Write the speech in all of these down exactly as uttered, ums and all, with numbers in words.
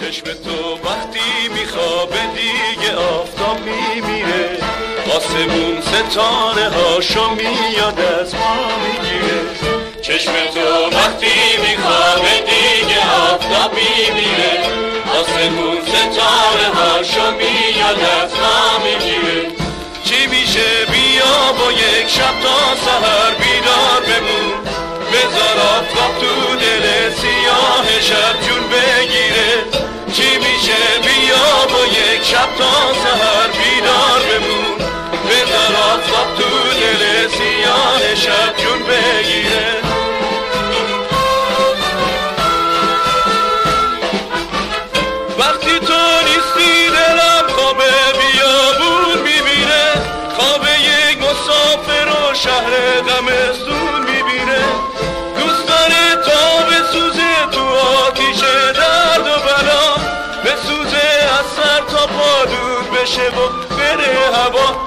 چشم تو وقتی میخوابه دیگه آفتاب میمیره، آسمون ستاره هاشو میاد از ما میگیره. چشم تو وقتی میخوابه دیگه آفتاب میمیره، آسمون ستاره هاشو میاد از ما میگیره. چی میشه بیا با یک شب تا سحر بیدار بمون، بذار آفتاب تو دل سیاه شب جون بگیره. چی میشه بیا با یک شب تا سحر بیدار بمون، بذار آفتاب تو دل سیاه شب جون بگیره. وقتی تو نیستی دلم خواب بیابون میبینه، خواب یک مسافر و شهر غمستون میبینه. دوست داره تا بسوزه تو آتیش درد و بلا، بسوزه از سر تا پا دود بشه و بره هوا.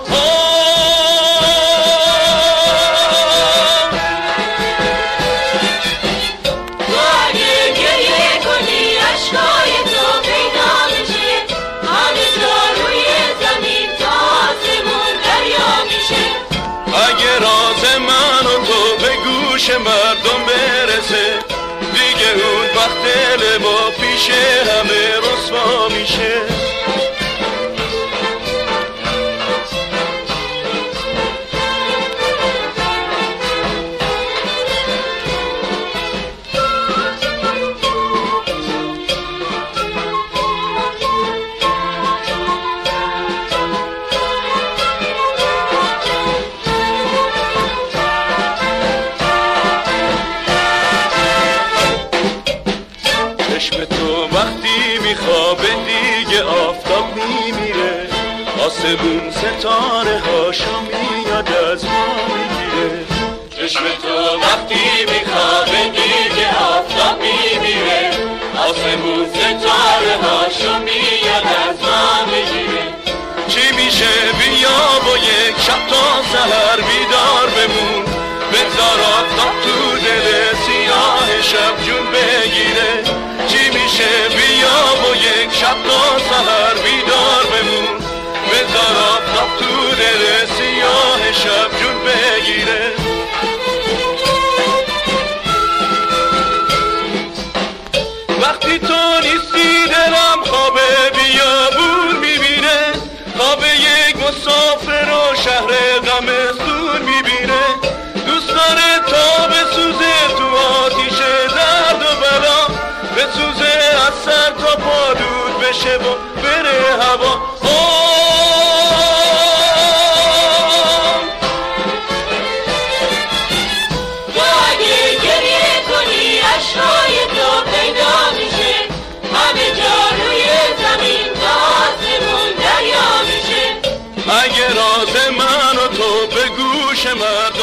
مردم برسه دیگه اون وقت دل ما پیش همه رسوا میشه. چشم تو وقتی میخوابه دیگه آفتاب میمیره، آسمون ستاره هاشو میاد از ما میگیره. چشم تو وقتی میخوابه دیگه آفتاب میمیره، آسمون ستاره هاشو میاد از ما میگیره. چی میشه بیا با یک شب تا سحر بیدار بمون، بذار آفتاب تو دل سیاه شب جون بگیره. چی میشه بیا با یک شب تا سحر بیدار بمون، بذار آفتاب تو دل سیاه شب جون بگیره. وقتی تو نیستی دلم خواب بیابون میبینه، خواب یک مسافر و شهر غمستون میبینه. دوست داره تا بسوزه تو آتیش درد و بلا، بسوزه از سر تا پا دود بشه و بره هوا. تو اگه گریه کنی عشقای تو پیدا میشه، همه جا روی زمین تا آسمون دریا میشه. اگه راز من و تو به گوش من